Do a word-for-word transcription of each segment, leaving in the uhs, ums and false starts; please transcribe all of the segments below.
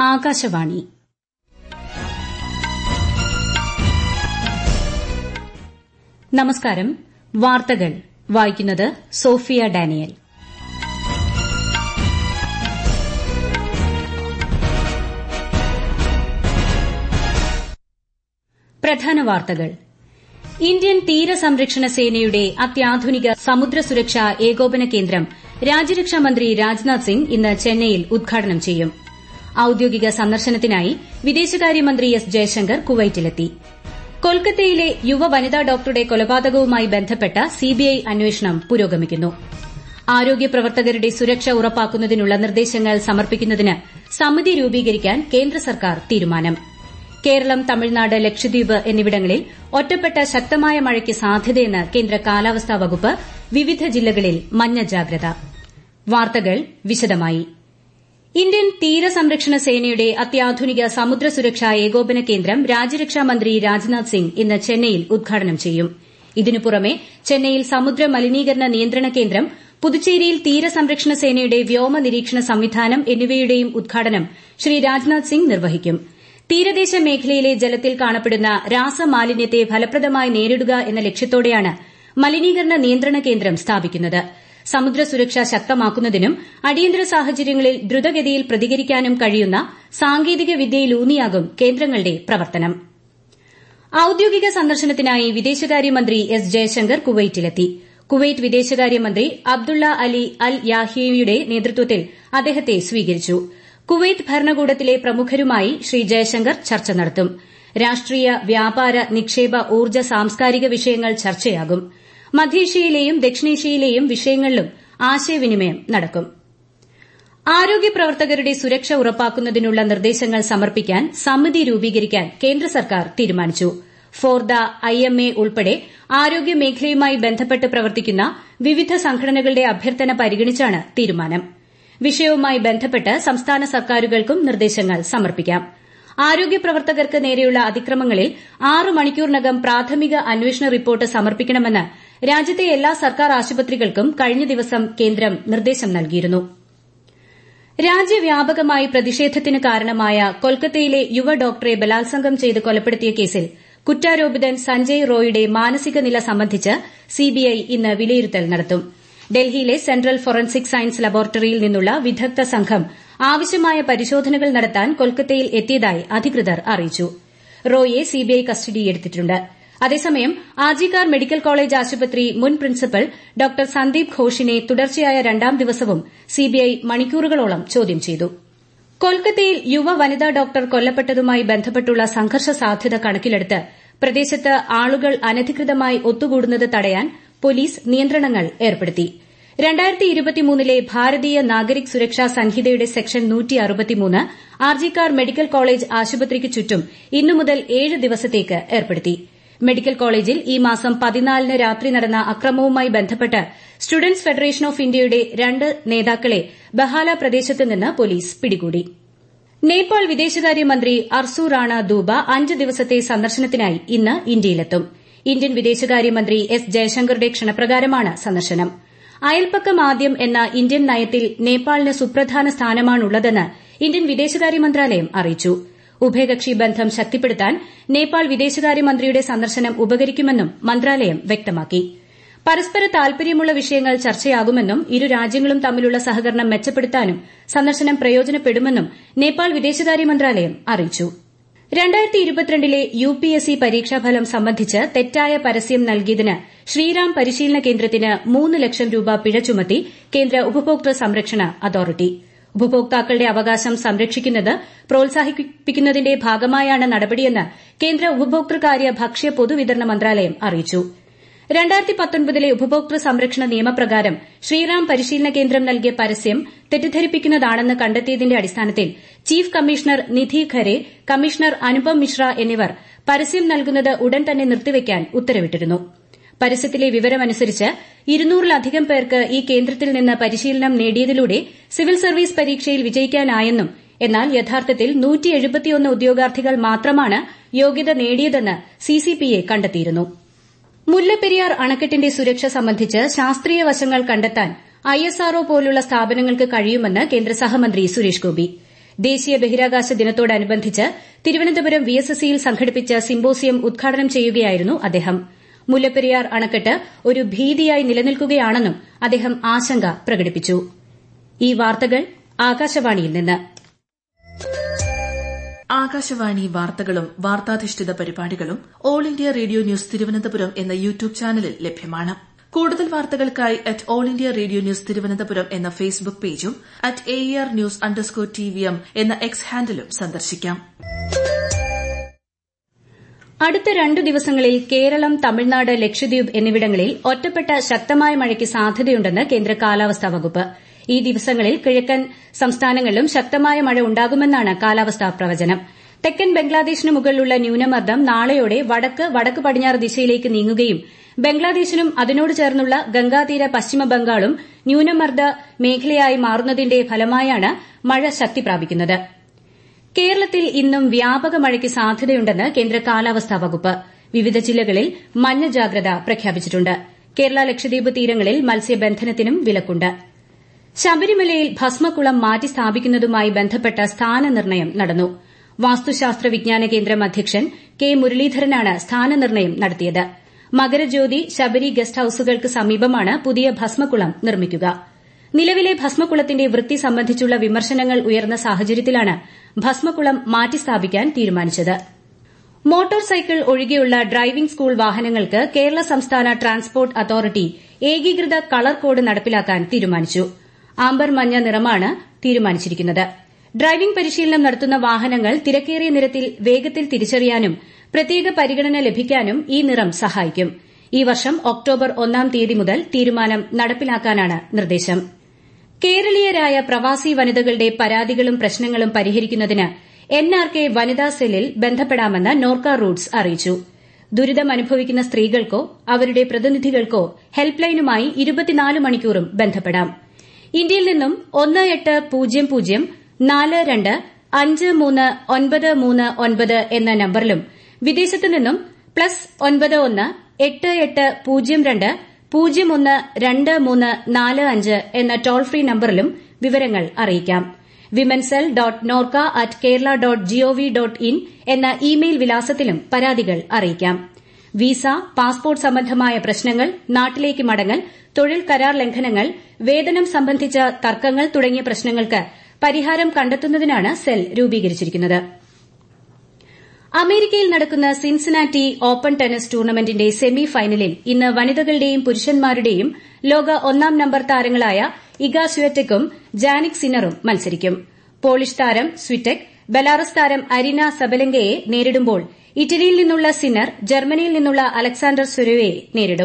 ആകാശവാണി. നമസ്കാരം. വാർത്തകൾ വായിക്കുന്നത് സോഫിയ ഡാനിയൽ. പ്രധാന വാർത്തകൾ. ഇന്ത്യൻ തീരസംരക്ഷണ സേനയുടെ അത്യാധുനിക സമുദ്ര സുരക്ഷാ ഏകോപന കേന്ദ്രം രാജ്യരക്ഷാമന്ത്രി രാജ്നാഥ് സിംഗ് ഇന്ന് ചെന്നൈയിൽ ഉദ്ഘാടനം ചെയ്യും. ഔദ്യോഗിക സന്ദർശനത്തിനായി വിദേശകാര്യമന്ത്രി എസ് ജയശങ്കർ കുവൈറ്റിലെത്തി. കൊൽക്കത്തയിലെ യുവ വനിതാ ഡോക്ടറുടെ കൊലപാതകവുമായി ബന്ധപ്പെട്ട സിബിഐ അന്വേഷണം പുരോഗമിക്കുന്നു. ആരോഗ്യ പ്രവർത്തകരുടെ സുരക്ഷ ഉറപ്പാക്കുന്നതിനുള്ള നിർദ്ദേശങ്ങൾ സമർപ്പിക്കുന്നതിന് സമിതി രൂപീകരിക്കാൻ കേന്ദ്ര സർക്കാർ തീരുമാനം. കേരളം, തമിഴ്നാട്, ലക്ഷദ്വീപ് എന്നിവിടങ്ങളിൽ ഒറ്റപ്പെട്ട ശക്തമായ മഴയ്ക്ക് സാധ്യതയെന്ന് കേന്ദ്ര കാലാവസ്ഥാ വകുപ്പ്. വിവിധ ജില്ലകളിൽ മഞ്ഞ ജാഗ്രത. വാർത്തകൾ വിശദമായി. ഇന്ത്യൻ തീരസംരക്ഷണ സേനയുടെ അത്യാധുനിക സമുദ്ര സുരക്ഷാ ഏകോപന കേന്ദ്രം രാജ്യരക്ഷാമന്ത്രി രാജ്നാഥ് സിംഗ് ഇന്ന് ചെന്നൈയിൽ ഉദ്ഘാടനം ചെയ്യും. ഇതിനു പുറമെ ചെന്നൈയിൽ സമുദ്ര മലിനീകരണ നിയന്ത്രണ കേന്ദ്രം, പുതുച്ചേരിയിൽ തീരസംരക്ഷണ സേനയുടെ വ്യോമ നിരീക്ഷണ സംവിധാനം എന്നിവയുടെയും ഉദ്ഘാടനം ശ്രീ രാജ്നാഥ് സിംഗ് നിർവഹിക്കും. തീരദേശ മേഖലയിലെ ജലത്തിൽ കാണപ്പെടുന്ന രാസമാലിന്യത്തെ ഫലപ്രദമായി നേരിടുക എന്ന ലക്ഷ്യത്തോടെയാണ് മലിനീകരണ നിയന്ത്രണ കേന്ദ്രം സ്ഥാപിക്കുന്നത്. സമുദ്ര സുരക്ഷ ശക്തമാക്കുന്നതിനും അടിയന്തര സാഹചര്യങ്ങളിൽ ദ്രുതഗതിയിൽ പ്രതികരിക്കാനും കഴിയുന്ന സാങ്കേതിക വിദ്യയിലൂന്നിയാകും കേന്ദ്രങ്ങളുടെ പ്രവർത്തനം. ഔദ്യോഗിക സന്ദർശനത്തിനായി വിദേശകാര്യമന്ത്രി എസ് ജയശങ്കർ കുവൈറ്റിലെത്തി. കുവൈറ്റ് വിദേശകാര്യമന്ത്രി അബ്ദുള്ള അലി അൽ യാഹിയയുടെ നേതൃത്വത്തിൽ അദ്ദേഹത്തെ സ്വീകരിച്ചു. കുവൈറ്റ് ഭരണകൂടത്തിലെ പ്രമുഖരുമായി ശ്രീ ജയശങ്കർ ചർച്ച നടത്തും. രാഷ്ട്രീയ, വ്യാപാര, നിക്ഷേപ, ഊർജ്ജ, സാംസ്കാരിക വിഷയങ്ങൾ ചർച്ചയാകും. മധ്യേഷ്യയിലെയും ദക്ഷിണേഷ്യയിലെയും വിഷയങ്ങളിലും ആശയവിനിമയം നടക്കും. ആരോഗ്യ പ്രവർത്തകരുടെ സുരക്ഷ ഉറപ്പാക്കുന്നതിനുള്ള നിർദ്ദേശങ്ങൾ സമർപ്പിക്കാൻ സമിതി രൂപീകരിക്കാൻ കേന്ദ്ര സർക്കാർ തീരുമാനിച്ചു. ഫോർദ, ഐ എം എ ഉൾപ്പെടെ ആരോഗ്യ മേഖലയുമായി ബന്ധപ്പെട്ട് പ്രവർത്തിക്കുന്ന വിവിധ സംഘടനകളുടെ അഭ്യർത്ഥന പരിഗണിച്ചാണ് തീരുമാനം. വിഷയവുമായി ബന്ധപ്പെട്ട് സംസ്ഥാന സർക്കാരുകൾക്കും നിർദ്ദേശങ്ങൾ സമർപ്പിക്കാം. ആരോഗ്യ പ്രവർത്തകർക്ക് നേരെയുള്ള അതിക്രമങ്ങളിൽ ആറ് മണിക്കൂറിനകം പ്രാഥമിക അന്വേഷണ റിപ്പോർട്ട് സമർപ്പിക്കണമെന്ന് രാജ്യത്തെ എല്ലാ സർക്കാർ ആശുപത്രികൾക്കും കഴിഞ്ഞ ദിവസം കേന്ദ്രം നിർദ്ദേശം നൽകിയിരുന്നു. രാജ്യവ്യാപകമായി പ്രതിഷേധത്തിന് കാരണമായ കൊൽക്കത്തയിലെ യുവ ഡോക്ടറെ ബലാത്സംഗം ചെയ്ത് കൊലപ്പെടുത്തിയ കേസിൽ കുറ്റാരോപിതൻ സഞ്ജയ് റോയുടെ മാനസിക നില സംബന്ധിച്ച് സിബിഐ ഇന്ന് വിലയിരുത്തൽ നടത്തും. ഡൽഹിയിലെ സെൻട്രൽ ഫോറൻസിക് സയൻസ് ലബോറട്ടറിയിൽ നിന്നുള്ള വിദഗ്ധ സംഘം ആവശ്യമായ പരിശോധനകൾ നടത്താൻ കൊൽക്കത്തയിൽ എത്തിയതായി അധികൃതർ അറിയിച്ചു. റോയെ സിബിഐ കസ്റ്റഡിയിലെടുത്തിട്ടുണ്ട്. അതേസമയം ആർജിക്കാർ മെഡിക്കൽ കോളേജ് ആശുപത്രി മുൻ പ്രിൻസിപ്പൽ ഡോക്ടർ സന്ദീപ് ഘോഷിനെ തുടർച്ചയായ രണ്ടാം ദിവസവും സിബിഐ മണിക്കൂറുകളോളം ചോദ്യം ചെയ്തു. കൊൽക്കത്തയിൽ യുവ വനിതാ ഡോക്ടർ കൊല്ലപ്പെട്ടതുമായി ബന്ധപ്പെട്ടുള്ള സംഘർഷ സാധ്യത കണക്കിലെടുത്ത് പ്രദേശത്ത് ആളുകൾ അനധികൃതമായി ഒത്തുകൂടുന്നത് തടയാൻ പോലീസ് നിയന്ത്രണങ്ങൾ ഏർപ്പെടുത്തി. രണ്ടായിരത്തി ഇരുപത്തിമൂന്നിലെ ഭാരതീയ നാഗരിക് സുരക്ഷാ സംഹിതയുടെ സെക്ഷൻ നൂറ്റി അറുപത്തിമൂന്ന് ആർജിക്കാർ മെഡിക്കൽ കോളേജ് ആശുപത്രിക്ക് ചുറ്റും ഇന്നു മുതൽ ഏഴ് ദിവസത്തേക്ക് ഏർപ്പെടുത്തി. മെഡിക്കൽ കോളേജിൽ ഈ മാസം പതിനാലിന് രാത്രി നടന്ന അക്രമവുമായി ബന്ധപ്പെട്ട് സ്റ്റുഡന്റ്സ് ഫെഡറേഷൻ ഓഫ് ഇന്ത്യയുടെ രണ്ട് നേതാക്കളെ ബഹാല പ്രദേശത്ത് നിന്ന് പോലീസ് പിടികൂടി. നേപ്പാൾ വിദേശകാര്യമന്ത്രി അർസു റാണ ദൂബ അഞ്ച് ദിവസത്തെ സന്ദർശനത്തിനായി ഇന്ന് ഇന്ത്യയിലെത്തും. ഇന്ത്യൻ വിദേശകാര്യമന്ത്രി എസ് ജയശങ്കറുടെ ക്ഷണപ്രകാരമാണ് സന്ദർശനം. അയൽപക്കം ആദ്യം എന്ന ഇന്ത്യൻ നയത്തിൽ നേപ്പാളിന് സുപ്രധാന സ്ഥാനമാണുള്ളതെന്ന് ഇന്ത്യൻ വിദേശകാര്യ മന്ത്രാലയം അറിയിച്ചു. ഉഭയകക്ഷി ബന്ധം ശക്തിപ്പെടുത്താൻ നേപ്പാൾ വിദേശകാര്യമന്ത്രിയുടെ സന്ദർശനം ഉപകരിക്കുമെന്നും മന്ത്രാലയം വ്യക്തമാക്കി. പരസ്പര താൽപര്യമുള്ള വിഷയങ്ങൾ ചർച്ചയാകുമെന്നും ഇരു രാജ്യങ്ങളും തമ്മിലുള്ള സഹകരണം മെച്ചപ്പെടുത്താനും സന്ദർശനം പ്രയോജനപ്പെടുമെന്നും നേപ്പാൾ വിദേശകാര്യ മന്ത്രാലയം അറിയിച്ചു. രണ്ടായിരത്തി ഇരുപത്തിരണ്ടിലെ യു പി എസ് സി പരീക്ഷാഫലം സംബന്ധിച്ച് തെറ്റായ പരസ്യം നൽകിയതിന് ശ്രീറാം പരിശീലന കേന്ദ്രത്തിന് മൂന്ന് ലക്ഷം രൂപ പിഴ ചുമത്തി കേന്ദ്ര ഉപഭോക്തൃ സംരക്ഷണ അതോറിറ്റി. ഉപഭോക്താക്കളുടെ അവകാശം സംരക്ഷിക്കുന്നത് പ്രോത്സാഹിപ്പിക്കുന്നതിന്റെ ഭാഗമായാണ് നടപടിയെന്ന് കേന്ദ്ര ഉപഭോക്തൃകാര്യ, ഭക്ഷ്യ, പൊതുവിതരണ മന്ത്രാലയം അറിയിച്ചു. രണ്ടായിരത്തി പത്തൊൻപതിലെ ഉപഭോക്തൃ സംരക്ഷണ നിയമപ്രകാരം ശ്രീറാം പരിശീലന കേന്ദ്രം നൽകിയ പരസ്യം തെറ്റിദ്ധരിപ്പിക്കുന്നതാണെന്ന് കണ്ടെത്തിയതിന്റെ അടിസ്ഥാനത്തിൽ chief commissioner Nidhi Khare, commissioner Anupam Mishra എന്നിവർ പരസ്യം നൽകുന്നത് ഉടൻ തന്നെ നിർത്തിവെക്കാൻ ഉത്തരവിട്ടിരുന്നു. പരസ്യത്തിലെ വിവരമനുസരിച്ച് ഇരുന്നൂറിലധികം പേർക്ക് ഈ കേന്ദ്രത്തിൽ നിന്ന് പരിശീലനം നേടിയതിലൂടെ സിവിൽ സർവീസ് പരീക്ഷയിൽ വിജയിക്കാനായെന്നും എന്നാൽ യഥാർത്ഥത്തിൽ നൂറ്റി എഴുപത്തിയൊന്ന് ഉദ്യോഗാർത്ഥികൾ മാത്രമാണ് യോഗ്യത നേടിയതെന്ന് സിസിപിഎ കണ്ടെത്തിയിരുന്നു. മുല്ലപ്പെരിയാർ അണക്കെട്ടിന്റെ സുരക്ഷ സംബന്ധിച്ച് ശാസ്ത്രീയ വശങ്ങൾ കണ്ടെത്താൻ ഐഎസ്ആർഒ പോലുള്ള സ്ഥാപനങ്ങൾക്ക് കഴിയുമെന്ന് കേന്ദ്ര സഹമന്ത്രി സുരേഷ് ഗോപി. ദേശീയ ബഹിരാകാശ ദിനത്തോടനുബന്ധിച്ച് തിരുവനന്തപുരം വി എസ് എസ് സിയിൽ സംഘടിപ്പിച്ച സിമ്പോസിയം ഉദ്ഘാടനം ചെയ്യുകയായിരുന്നു അദ്ദേഹം. മുല്ലപ്പെരിയാർ അണക്കെട്ട് ഒരു ഭീതിയായി നിലനിൽക്കുകയാണെന്നും അദ്ദേഹം ആശങ്ക പ്രകടിപ്പിച്ചു. ഈ വാർത്തകൾ ആകാശവാണിയിൽ നിന്ന്. ആകാശവാണി വാർത്തകളും വാർത്താധിഷ്ഠിത പരിപാടികളും All India radio news Thiruvananthapuram എന്ന യൂട്യൂബ് ചാനലിൽ ലഭ്യമാണ്. കൂടുതൽ വാർത്തകൾക്കായി at All India radio news Thiruvananthapuram എന്ന ഫേസ്ബുക്ക് പേജും at A R news underscore T V M എന്ന എക്സ് ഹാൻഡിലും സന്ദർശിക്കാം. അടുത്ത രണ്ടു ദിവസങ്ങളിൽ കേരളം, തമിഴ്നാട്, ലക്ഷദ്വീപ് എന്നിവിടങ്ങളിൽ ഒറ്റപ്പെട്ട ശക്തമായ മഴയ്ക്ക് സാധ്യതയുണ്ടെന്ന് കേന്ദ്ര കാലാവസ്ഥാ വകുപ്പ്. ഈ ദിവസങ്ങളിൽ കിഴക്കൻ സംസ്ഥാനങ്ങളിലും ശക്തമായ മഴ ഉണ്ടാകുമെന്നാണ് കാലാവസ്ഥാ പ്രവചനം. തെക്കൻ ബംഗ്ലാദേശിന് മുകളിലുള്ള ന്യൂനമർദ്ദം നാളെയോടെ വടക്ക് വടക്ക് പടിഞ്ഞാറ് ദിശയിലേക്ക് നീങ്ങുകയും ബംഗ്ലാദേശിനും അതിനോട് ചേർന്നുള്ള ഗംഗാതീര പശ്ചിമ ബംഗാളും ന്യൂനമർദ്ദ മേഖലയായി മാറുന്നതിന്റെ ഫലമായാണ് മഴ ശക്തി പ്രാപിക്കുന്നത്. കേരളത്തിൽ ഇന്നും വ്യാപക മഴയ്ക്ക് സാധ്യതയുണ്ടെന്ന് കേന്ദ്ര കാലാവസ്ഥാ വകുപ്പ്. വിവിധ ജില്ലകളിൽ മഞ്ഞ ജാഗ്രത പ്രഖ്യാപിച്ചിട്ടുണ്ട്. കേരള ലക്ഷദ്വീപ് തീരങ്ങളിൽ മത്സ്യബന്ധനത്തിനും വിലക്കുണ്ട്. ശബരിമലയിൽ ഭസ്മക്കുളം മാറ്റി സ്ഥാപിക്കുന്നതുമായി ബന്ധപ്പെട്ട സ്ഥാനനിർണ്ണയം നടന്നു. വാസ്തുശാസ്ത്ര വിജ്ഞാന കേന്ദ്രം അധ്യക്ഷൻ കെ മുരളീധരനാണ് സ്ഥാനനിർണ്ണയം നടത്തിയത്. മകരജ്യോതി, ശബരി ഗസ്റ്റ് ഹൌസുകൾക്ക് സമീപമാണ് പുതിയ ഭസ്മക്കുളം നിർമ്മിക്കുക. നിലവിലെ ഭസ്മക്കുളത്തിന്റെ വൃത്തി സംബന്ധിച്ചുള്ള വിമർശനങ്ങൾ ഉയർന്ന സാഹചര്യത്തിലാണ് ഭസ്മക്കുളം മാറ്റിസ്ഥാപിക്കാൻ തീരുമാനിച്ചത്. മോട്ടോർ സൈക്കിൾ ഒഴികെയുള്ള ഡ്രൈവിംഗ് സ്കൂൾ വാഹനങ്ങൾക്ക് കേരള സംസ്ഥാന ട്രാൻസ്പോർട്ട് അതോറിറ്റി ഏകീകൃത കളർ കോഡ് നടപ്പിലാക്കാൻ തീരുമാനിച്ചു. ആംബർ മഞ്ഞ നിറമാണ് തീരുമാനിച്ചിരിക്കുന്നത്. ഡ്രൈവിംഗ് പരിശീലനം നടത്തുന്ന വാഹനങ്ങൾ തിരക്കേറിയ നിരത്തിൽ വേഗത്തിൽ തിരിച്ചറിയാനും പ്രത്യേക പരിഗണന ലഭിക്കാനും ഈ നിറം സഹായിക്കും. ഈ വർഷം ഒക്ടോബർ ഒന്നാം തീയതി മുതൽ തീരുമാനം നടപ്പിലാക്കാനാണ് നിർദ്ദേശം. കേരളീയരായ പ്രവാസി വനിതകളുടെ പരാതികളും പ്രശ്നങ്ങളും പരിഹരിക്കുന്നതിന് എൻ ആർ കെ വനിതാ സെല്ലിൽ ബന്ധപ്പെടാമെന്ന് നോർക്ക റൂട്ട്സ് അറിയിച്ചു. ദുരിതമനുഭവിക്കുന്ന സ്ത്രീകൾക്കോ അവരുടെ പ്രതിനിധികൾക്കോ ഹെൽപ്പ് ലൈനുമായി ഇരുപത്തിനാല് മണിക്കൂറും ബന്ധപ്പെടാം. ഇന്ത്യയിൽ നിന്നും ഒന്ന് എട്ട് പൂജ്യം പൂജ്യം നാല് രണ്ട് അഞ്ച് മൂന്ന് ഒൻപത് മൂന്ന് ഒൻപത് എന്ന നമ്പറിലും വിദേശത്തു നിന്നും പ്ലസ് ഒൻപത് ഒന്ന് എട്ട് എട്ട് പൂജ്യം രണ്ട് പൂജ്യം ഒന്ന് രണ്ട് മൂന്ന് നാല് അഞ്ച് എന്ന ടോൾ ഫ്രീ നമ്പറിലും വിവരങ്ങൾ അറിയിക്കാം. Women cell dot NORKA at Kerala dot gov dot in എന്ന ഇമെയിൽ വിലാസത്തിലും പരാതികൾ അറിയിക്കാം. വിസ, പാസ്പോർട്ട് സംബന്ധമായ പ്രശ്നങ്ങൾ, നാട്ടിലേക്ക് മടങ്ങൽ, തൊഴിൽ കരാർ ലംഘനങ്ങൾ, വേതനം സംബന്ധിച്ച തർക്കങ്ങൾ തുടങ്ങിയ പ്രശ്നങ്ങൾക്ക് പരിഹാരം കണ്ടെത്തുന്നതിനാണ് സെൽ രൂപീകരിച്ചിരിക്കുന്നത്. അമേരിക്കയിൽ നടക്കുന്ന സിൻസിനാറ്റി ഓപ്പൺ ടെന്നീസ് ടൂർണമെന്റിന്റെ സെമി ഫൈനലിൽ ഇന്ന് വനിതകളുടെയും പുരുഷന്മാരുടെയും ലോക ഒന്നാം നമ്പർ താരങ്ങളായ ഇഗ സ്വിയറ്റെക്കും ജാനിക് സിന്നറും മത്സരിക്കും. പോളിഷ് താരം സ്വിറ്റെക് ബെലാറസ് താരം അരീന സബലെങ്കയെ നേരിടുമ്പോൾ ഇറ്റലിയിൽ നിന്നുള്ള സിന്നർ ജർമ്മനിയിൽ നിന്നുള്ള അലക്സാണ്ടർ സ്വരവയെ നേരിടും.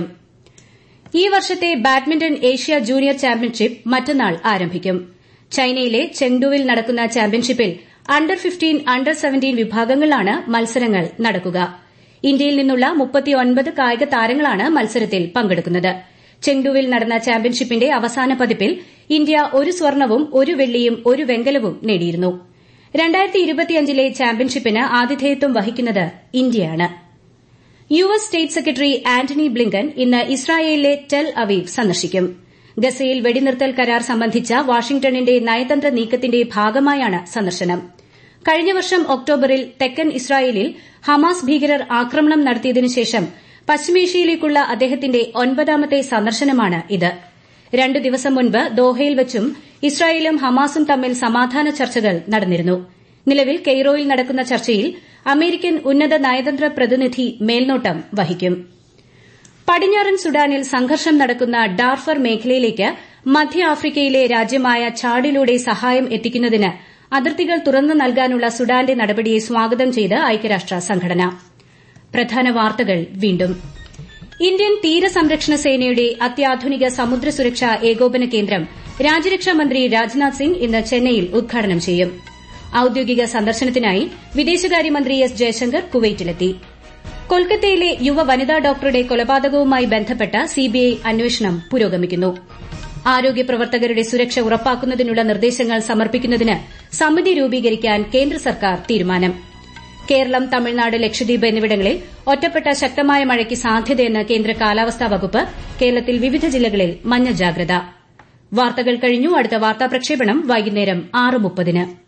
ഈ വർഷത്തെ ബാഡ്മിന്റൺ ഏഷ്യ ജൂനിയർ ചാമ്പ്യൻഷിപ്പ് മറ്റന്നാൾ ആരംഭിക്കും. ചൈനയിലെ ചെങ്ഡുവിൽ നടക്കുന്ന ചാമ്പ്യൻഷിപ്പിൽ അണ്ടർ ഫിഫ്റ്റീൻ, അണ്ടർ സെവന്റീൻ വിഭാഗങ്ങളിലാണ് മത്സരങ്ങൾ നടക്കുക. ഇന്ത്യയിൽ നിന്നുള്ള മുപ്പത്തിയൊൻപത് കായിക താരങ്ങളാണ് മത്സരത്തിൽ പങ്കെടുക്കുന്നത്. ചെങ്ഡുവിൽ നടന്ന ചാമ്പ്യൻഷിപ്പിന്റെ അവസാന പതിപ്പിൽ ഇന്ത്യ ഒരു സ്വർണവും ഒരു വെള്ളിയും ഒരു വെങ്കലവും നേടിയിരുന്നു. രണ്ടായിരത്തി ഇരുപത്തിയഞ്ചിലെ ചാമ്പ്യൻഷിപ്പിന് ആതിഥേയത്വം വഹിക്കുന്നത് ഇന്ത്യയാണ്. U S state secretary Antony Blinken ഇന്ന് ഇസ്രായേലിലെ ടെൽ അവീവ് സന്ദർശിക്കും. ഗസയിൽ വെടിനിർത്തൽ കരാർ സംബന്ധിച്ച വാഷിംഗ്ടണിന്റെ നയതന്ത്ര നീക്കത്തിന്റെ ഭാഗമായാണ് സന്ദർശനം. കഴിഞ്ഞ വർഷം ഒക്ടോബറിൽ തെക്കൻ ഇസ്രായേലിൽ ഹമാസ് ഭീകരർ ആക്രമണം നടത്തിയതിനുശേഷം പശ്ചിമേഷ്യയിലേക്കുള്ള അദ്ദേഹത്തിന്റെ ഒൻപതാമത്തെ സന്ദർശനമാണ് ഇത്. രണ്ടു ദിവസം മുൻപ് ദോഹയിൽ വച്ചും ഇസ്രായേലും ഹമാസും തമ്മിൽ സമാധാന ചർച്ചകൾ നടന്നിരുന്നു. നിലവിൽ കെയ്റോയിൽ നടക്കുന്ന ചർച്ചയിൽ അമേരിക്കൻ ഉന്നത നയതന്ത്ര പ്രതിനിധി മേൽനോട്ടം വഹിക്കും. പടിഞ്ഞാറൻ സുഡാനിൽ സംഘർഷം നടക്കുന്ന ഡാർഫർ മേഖലയിലേക്ക് മധ്യ ആഫ്രിക്കയിലെ രാജ്യമായ ചാഡിലൂടെ സഹായം എത്തിക്കുന്നതിന് അതിർത്തികൾ തുറന്നു നൽകാനുള്ള സുഡാന്റെ നടപടിയെ സ്വാഗതം ചെയ്ത് ഐക്യരാഷ്ട്ര സംഘടന. പ്രധാന വാർത്തകൾ വീണ്ടും. ഇന്ത്യൻ തീരസംരക്ഷണ സേനയുടെ അത്യാധുനിക സമുദ്ര സുരക്ഷാ ഏകോപന കേന്ദ്രം രാജ്യരക്ഷാമന്ത്രി രാജ്നാഥ് സിംഗ് ഇന്ന് ചെന്നൈയിൽ ഉദ്ഘാടനം ചെയ്യും. ഔദ്യോഗിക സന്ദർശനത്തിനായി വിദേശകാര്യമന്ത്രി എസ് ജയശങ്കർ കുവൈറ്റിലെത്തി. കൊൽക്കത്തയിലെ യുവ വനിതാ ഡോക്ടറുടെ കൊലപാതകവുമായി ബന്ധപ്പെട്ട സിബിഐ അന്വേഷണം പുരോഗമിക്കുന്നു. ആരോഗ്യ പ്രവർത്തകരുടെ സുരക്ഷ ഉറപ്പാക്കുന്നതിനുള്ള നിർദ്ദേശങ്ങൾ സമർപ്പിക്കുന്നതിന് സമിതി രൂപീകരിക്കാൻ കേന്ദ്ര സർക്കാർ തീരുമാനം. കേരളം, തമിഴ്നാട്, ലക്ഷദ്വീപ് എന്നിവിടങ്ങളിൽ ഒറ്റപ്പെട്ട ശക്തമായ മഴയ്ക്ക് സാധ്യതയെന്ന് കേന്ദ്ര കാലാവസ്ഥാ വകുപ്പ്. കേരളത്തിൽ വിവിധ ജില്ലകളിൽ മഞ്ഞ ജാഗ്രത. വാർത്തകൾ കഴിഞ്ഞു. അടുത്ത വാർത്താ പ്രക്ഷേപണം വൈകുന്നേരം ആറ് മുപ്പതിന്.